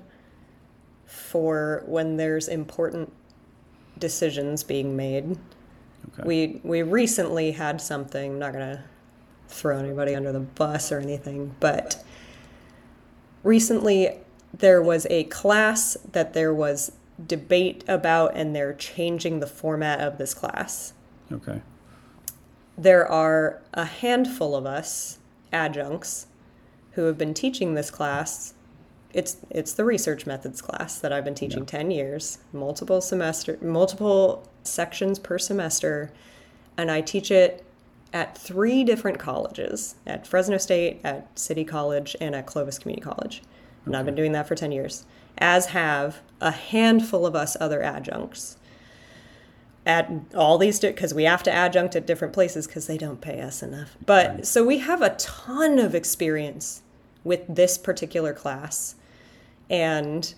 for when there's important decisions being made. Okay. We recently had something, I'm not going to throw anybody under the bus or anything, but recently there was a class that there was debate about, and they're changing the format of this class. Okay. There are a handful of us, adjuncts, who have been teaching this class. It's the research methods class that I've been teaching 10 years, multiple sections per semester, and I teach it at 3 different colleges, at Fresno State, at City College, and at Clovis Community College. And I've been doing that for 10 years, as have a handful of us other adjuncts at all these, because we have to adjunct at different places because they don't pay us enough. But so we have a ton of experience with this particular class, and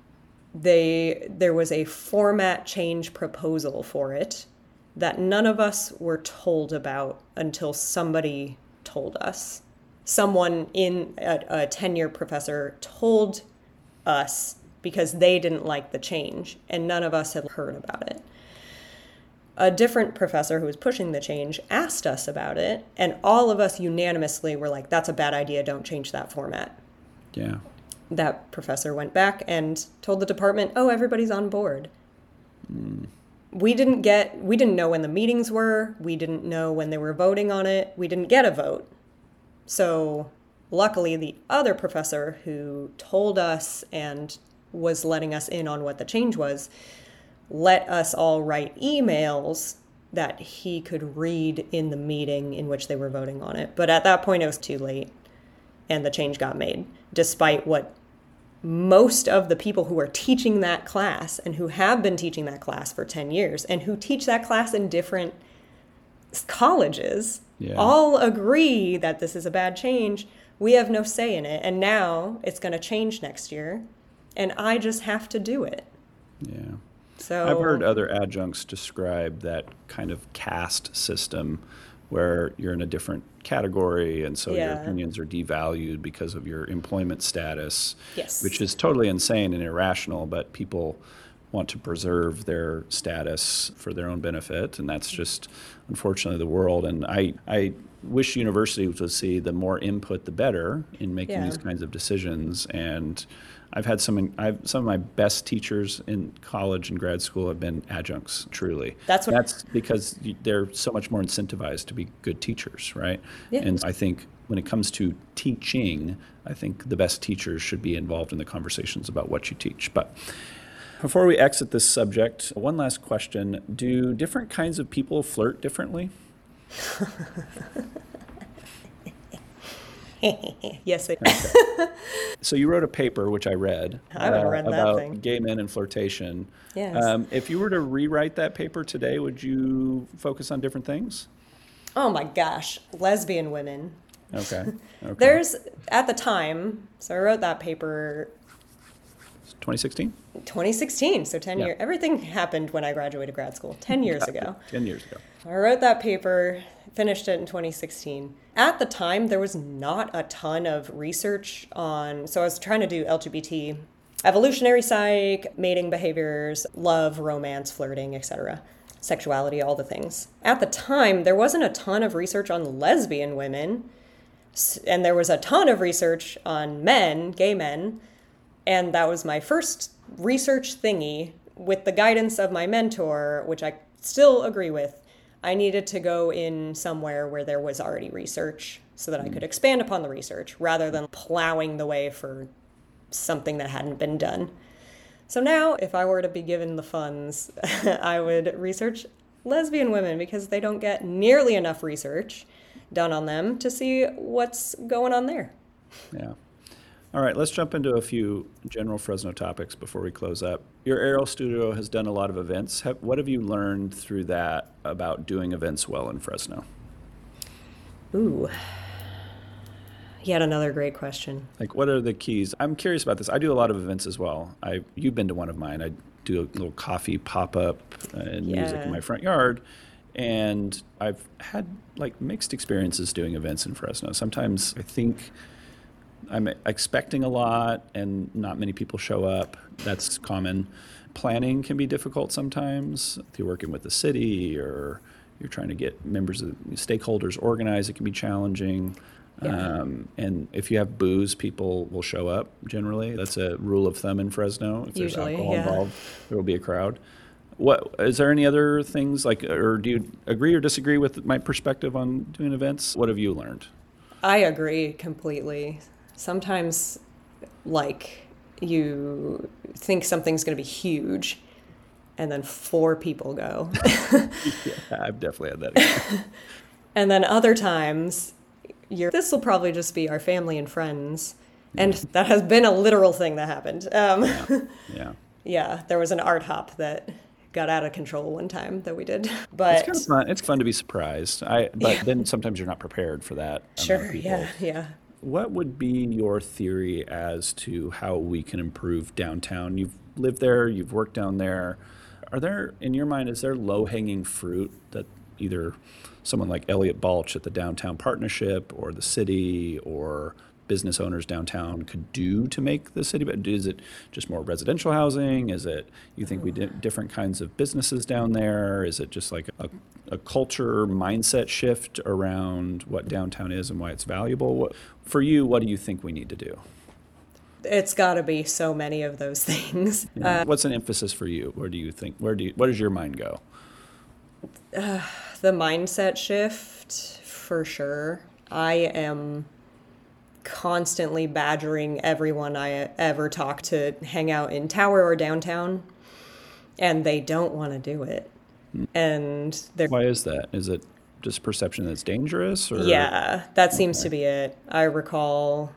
there was a format change proposal for it that none of us were told about until somebody told us. Someone a tenure professor told us, because they didn't like the change, and none of us had heard about it. A different professor who was pushing the change asked us about it, and all of us unanimously were like, that's a bad idea, don't change that format. Yeah. That professor went back and told the department, oh, everybody's on board. We didn't know when the meetings were. We didn't know when they were voting on it. We didn't get a vote. So luckily, the other professor who told us and was letting us in on what the change was, let us all write emails that he could read in the meeting in which they were voting on it. But at that point, it was too late, and the change got made, despite what most of the people who are teaching that class and who have been teaching that class for 10 years and who teach that class in different colleges all agree that this is a bad change. We have no say in it, and now it's going to change next year, and I just have to do it. Yeah. So I've heard other adjuncts describe that kind of caste system where you're in a different category, and so your opinions are devalued because of your employment status, which is totally insane and irrational, but people want to preserve their status for their own benefit, and that's just unfortunately the world. And I wish universities would see the more input the better in making these kinds of decisions. And I've had some of my best teachers in college and grad school have been adjuncts, truly. That's because they're so much more incentivized to be good teachers, right? Yeah. And I think when it comes to teaching, I think the best teachers should be involved in the conversations about what you teach. But before we exit this subject, one last question. Do different kinds of people flirt differently? Yes, they do. Okay. So you wrote a paper, which I read, I haven't read that about thing. gay men and flirtation. Yes. If you were to rewrite that paper today, would you focus on different things? Oh my gosh, lesbian women. Okay. There's, at the time, so I wrote that paper 2016? 2016, so 10 years. Everything happened when I graduated grad school, 10 years ago. 10 years ago. I wrote that paper, finished it in 2016. At the time, there was not a ton of research on, so I was trying to do LGBT, evolutionary psych, mating behaviors, love, romance, flirting, etc., sexuality, all the things. At the time, there wasn't a ton of research on lesbian women, and there was a ton of research on men, gay men, and that was my first research thingy with the guidance of my mentor, which I still agree with, I needed to go in somewhere where there was already research so that I could expand upon the research rather than plowing the way for something that hadn't been done. So now, if I were to be given the funds, I would research lesbian women because they don't get nearly enough research done on them to see what's going on there. Yeah. All right, let's jump into a few general Fresno topics before we close up. Your aerial studio has done a lot of events. What have you learned through that about doing events well in Fresno? Ooh, yet another great question. Like, what are the keys? I'm curious about this. I do a lot of events as well. You've been to one of mine. I do a little coffee pop-up and music in my front yard. And I've had like mixed experiences doing events in Fresno. Sometimes I think I'm expecting a lot and not many people show up. That's common. Planning can be difficult sometimes. If you're working with the city or you're trying to get members of stakeholders organized, it can be challenging. Yeah. And if you have booze, people will show up generally. That's a rule of thumb in Fresno. If there's alcohol involved, there will be a crowd. What is there any other things or do you agree or disagree with my perspective on doing events? What have you learned? I agree completely. Sometimes, you think something's going to be huge, and then 4 people go. Yeah, I've definitely had that. And then other times, this will probably just be our family and friends. And that has been a literal thing that happened. Yeah, there was an art hop that got out of control one time that we did. But it's kind of fun. It's fun to be surprised. Then sometimes you're not prepared for that. Sure, yeah. What would be your theory as to how we can improve downtown? You've lived there, you've worked down there. In your mind, is there low-hanging fruit that either someone like Elliot Balch at the Downtown Partnership or the city or business owners downtown could do to make the city better? Is it just more residential housing? Is it, you think we did different kinds of businesses down there? Is it just like a culture mindset shift around what downtown is and why it's valuable? For you, what do you think we need to do? It's got to be so many of those things. What's an emphasis for you? Where does your mind go? The mindset shift, for sure. I am constantly badgering everyone I ever talk to hang out in Tower or downtown, and they don't want to do it. And why is that? Is it just perception that it's dangerous? Or? Yeah, that seems to be it. I recall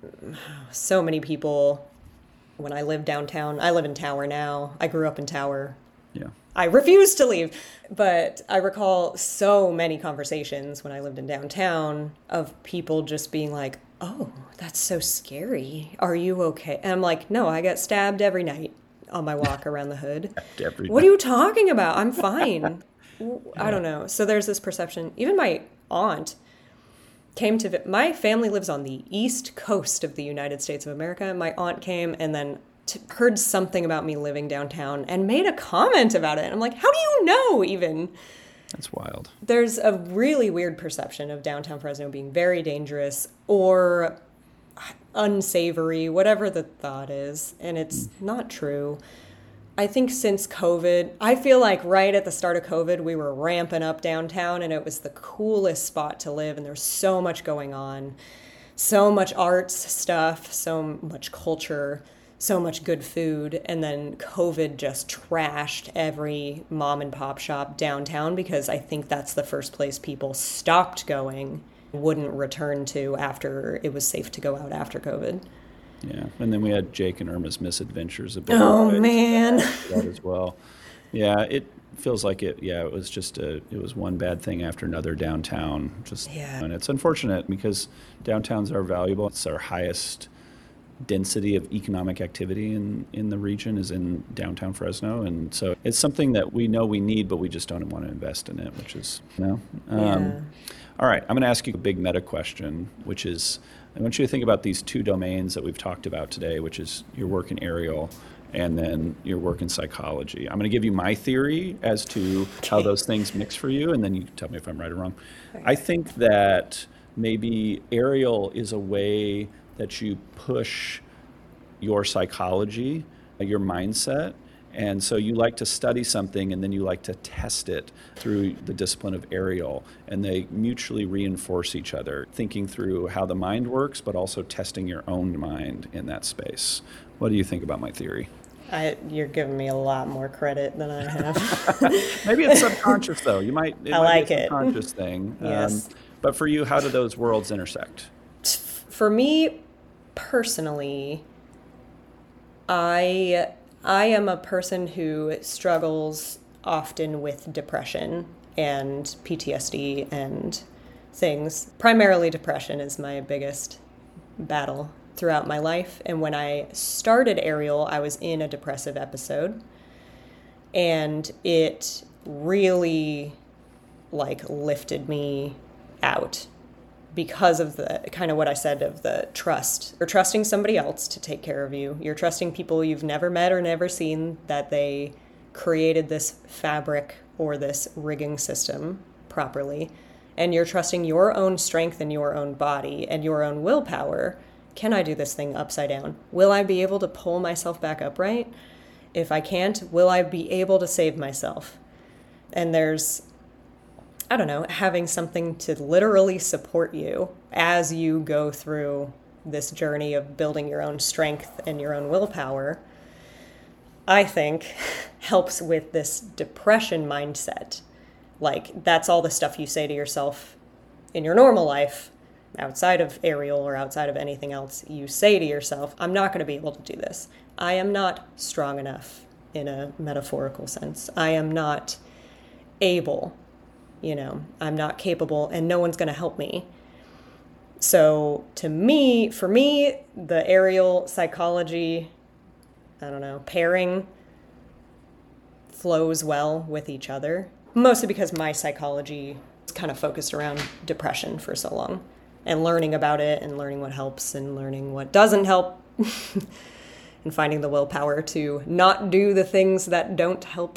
so many people when I lived downtown. I live in Tower now. I grew up in Tower. Yeah. I refuse to leave. But I recall so many conversations when I lived in downtown of people just being like, oh, that's so scary. Are you okay? And I'm like, no, I get stabbed every night on my walk around the hood. What are you talking about? I'm fine. I don't know. So there's this perception. Even my aunt came to, my family lives on the East Coast of the United States of America. My aunt came and then heard something about me living downtown and made a comment about it. And I'm like, how do you know even? That's wild. There's a really weird perception of downtown Fresno being very dangerous or unsavory, whatever the thought is. And it's not true. I think since COVID, I feel like right at the start of COVID, we were ramping up downtown and it was the coolest spot to live. And there's so much going on, so much arts stuff, so much culture, so much good food. And then COVID just trashed every mom and pop shop downtown because I think that's the first place people stopped going, wouldn't return to after it was safe to go out after COVID. Yeah, and then we had Jake and Irma's Misadventures a bit. Oh, man. That as well. Yeah, it feels like it was just it was one bad thing after another downtown. And it's unfortunate because downtowns are valuable. It's our highest density of economic activity in the region is in downtown Fresno. And so it's something that we know we need, but we just don't want to invest in it, which is, All right, I'm going to ask you a big meta question, which is, I want you to think about these two domains that we've talked about today, which is your work in aerial and then your work in psychology. I'm going to give you my theory as to how those things mix for you, and then you can tell me if I'm right or wrong. Okay. I think that maybe aerial is a way that you push your psychology, your mindset, And so you like to study something and then you like to test it through the discipline of aerial, and they mutually reinforce each other, thinking through how the mind works, but also testing your own mind in that space. What do you think about my theory? You're giving me a lot more credit than I have. Maybe it's subconscious, though. It might be a subconscious thing. Yes. But for you, how do those worlds intersect? For me, personally, I am a person who struggles often with depression and PTSD and things. Primarily depression is my biggest battle throughout my life. And when I started aerial, I was in a depressive episode. And it really lifted me out because of the kind of what I said of the trust. You're trusting somebody else to take care of you. You're trusting people you've never met or never seen, that they created this fabric or this rigging system properly. And you're trusting your own strength in your own body and your own willpower. Can I do this thing upside down? Will I be able to pull myself back upright? If I can't, will I be able to save myself? And there's, I don't know, having something to literally support you as you go through this journey of building your own strength and your own willpower, I think helps with this depression mindset. That's all the stuff you say to yourself in your normal life, outside of aerial or outside of anything else. You say to yourself, I'm not going to be able to do this. I am not strong enough in a metaphorical sense. I am not able. I'm not capable, and no one's going to help me. So for me, the aerial psychology, pairing flows well with each other, mostly because my psychology is kind of focused around depression for so long, and learning about it and learning what helps and learning what doesn't help and finding the willpower to not do the things that don't help.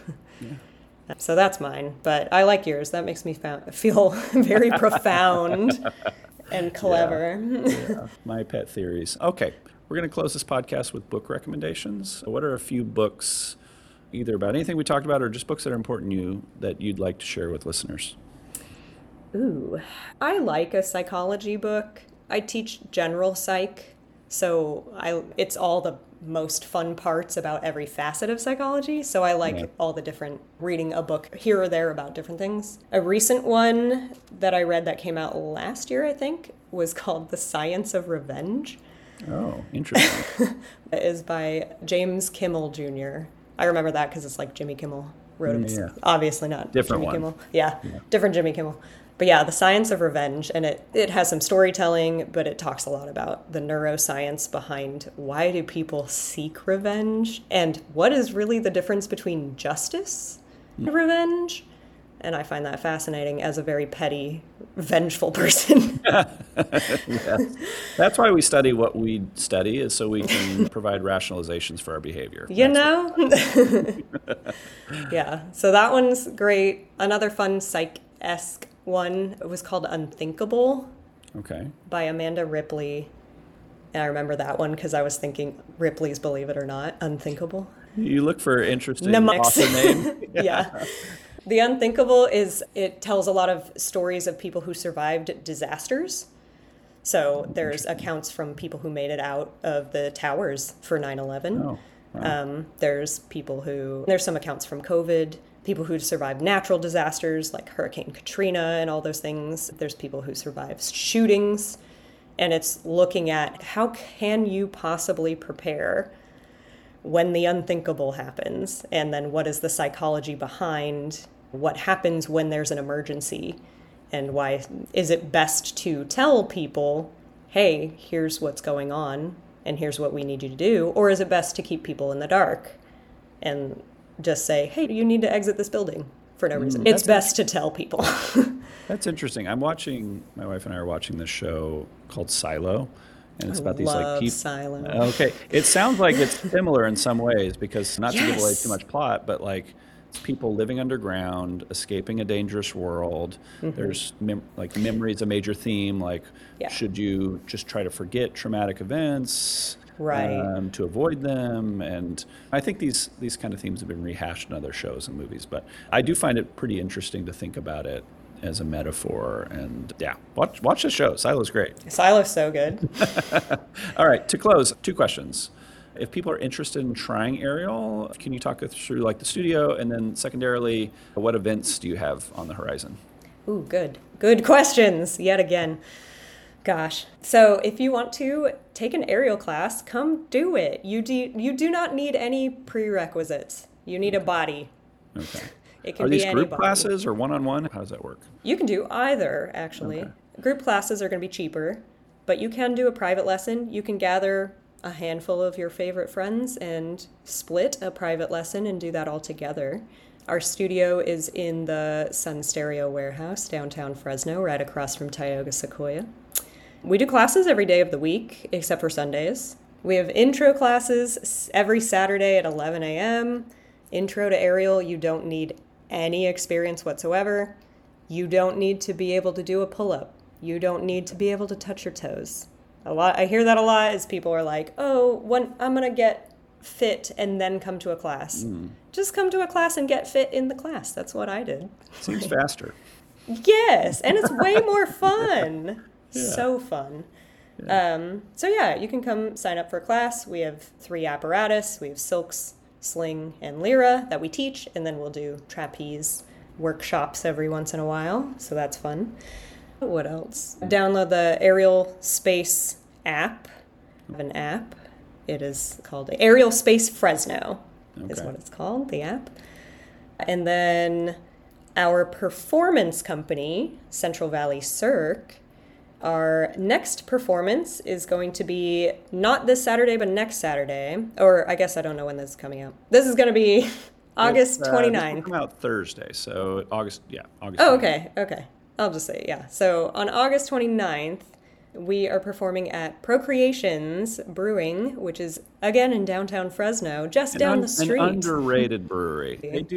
So that's mine, but I like yours. That makes me feel very profound and clever. Yeah. My pet theories. Okay, we're going to close this podcast with book recommendations. What are a few books, either about anything we talked about or just books that are important to you, that you'd like to share with listeners? Ooh, I like a psychology book. I teach general psych, so it's all the most fun parts about every facet of psychology. So I like all the different, reading a book here or there about different things. A recent one that I read that came out last year, I think, was called The Science of Revenge. Oh, interesting. It is by James Kimmel Jr. I remember that because it's Jimmy Kimmel wrote it. Yeah. Obviously not Different Jimmy one. Kimmel. Yeah, different Jimmy Kimmel. But yeah, The Science of Revenge, and it has some storytelling, but it talks a lot about the neuroscience behind why do people seek revenge, and what is really the difference between justice and revenge. And I find that fascinating as a very petty, vengeful person. Yes. That's why we study what we study, is so we can provide rationalizations for our behavior. Yeah, so that one's great. Another fun psych-esque one was called Unthinkable. Okay. By Amanda Ripley. And I remember that one because I was thinking Ripley's Believe It or Not, Unthinkable. You look for interesting Mnemonics. author name. Yeah. The Unthinkable it tells a lot of stories of people who survived disasters. So there's accounts from people who made it out of the towers for 9/11. Oh, wow. There's some accounts from COVID, people who survived natural disasters like Hurricane Katrina and all those things. There's people who survived shootings. And it's looking at how can you possibly prepare when the unthinkable happens? And then what is the psychology behind what happens when there's an emergency? And why is it best to tell people, hey, here's what's going on and here's what we need you to do? Or is it best to keep people in the dark and just say, hey, you need to exit this building for no reason? It's best to tell people. That's interesting. My wife and I are watching this show called Silo, and it's about these people. Silo. Okay, it sounds like it's similar in some ways, because not to give away too much plot, but it's people living underground, escaping a dangerous world. Mm-hmm. There's memory is a major theme. Should you just try to forget traumatic events? Right. to avoid them. And I think these kind of themes have been rehashed in other shows and movies, but I do find it pretty interesting to think about it as a metaphor. And yeah, watch the show. Silo's great. Silo's so good. All right, to close, 2 questions. If people are interested in trying Aerial, can you talk us through like the studio, and then secondarily, what events do you have on the horizon? Ooh, good. Good questions yet again. Gosh. So if you want to take an aerial class, come do it. You do not need any prerequisites. You need a body. Okay. It can Are be these group anybody. classes or one-on-one? How does that work? You can do either, actually. Okay. Group classes are going to be cheaper, but you can do a private lesson. You can gather a handful of your favorite friends and split a private lesson and do that all together. Our studio is in the Sun Stereo Warehouse, downtown Fresno, right across from Tioga Sequoia. We do classes every day of the week, except for Sundays. We have intro classes every Saturday at 11 a.m. Intro to aerial, you don't need any experience whatsoever. You don't need to be able to do a pull-up. You don't need to be able to touch your toes. I hear that a lot as people are like, I'm going to get fit and then come to a class. Just come to a class and get fit in the class. That's what I did. Seems faster. Yes, and it's way more fun. Yeah. So fun. So yeah, you can come sign up for a class. We have 3 apparatus. We have silks, sling, and lyra that we teach, and then we'll do trapeze workshops every once in a while. So that's fun. What else? Download the Aerial Space app. We have an app. It is called Aerial Space Fresno. Is Okay. what it's called, the app. And then our performance company, Central Valley Cirque, our next performance is going to be not this Saturday, but next Saturday. Or I guess I don't know when this is coming out. This is going to be August This 29th. will come out Thursday, so August. Oh, 29th. okay. I'll just say, yeah. So on August 29th, we are performing at Procreations Brewing, which is, again, in downtown Fresno, just down the street. An underrated brewery.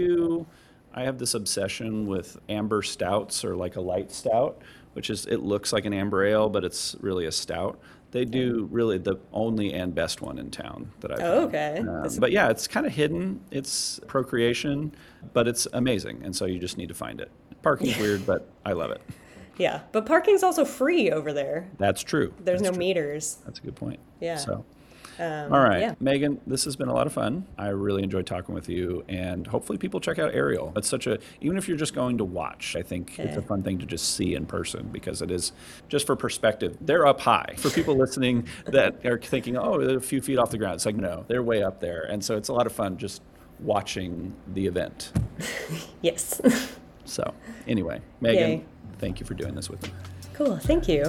I have this obsession with amber stouts, or like a light stout, which is, it looks like an amber ale, but it's really a stout. They do really the only and best one in town that I've Oh, had. okay. But yeah, it's kind of hidden. It's Procreation, but it's amazing. And so you just need to find it. Parking's weird, but I love it. Yeah, but parking's also free over there. That's true. There's That's no true. meters. That's a good point. Yeah. So, all right, yeah. Megan, this has been a lot of fun. I really enjoyed talking with you, and hopefully people check out Aerial. It's even if you're just going to watch, I think it's a fun thing to just see in person, because it is, just for perspective, they're up high. For people listening that are thinking, oh, they're a few feet off the ground, it's like, no, they're way up there. And so it's a lot of fun just watching the event. Yes. So anyway, Megan, Yay. thank you for doing this with me. Cool. Thank you.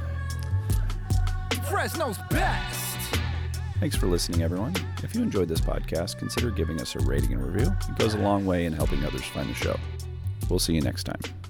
Fresno's best. Thanks for listening, everyone. If you enjoyed this podcast, consider giving us a rating and review. It goes a long way in helping others find the show. We'll see you next time.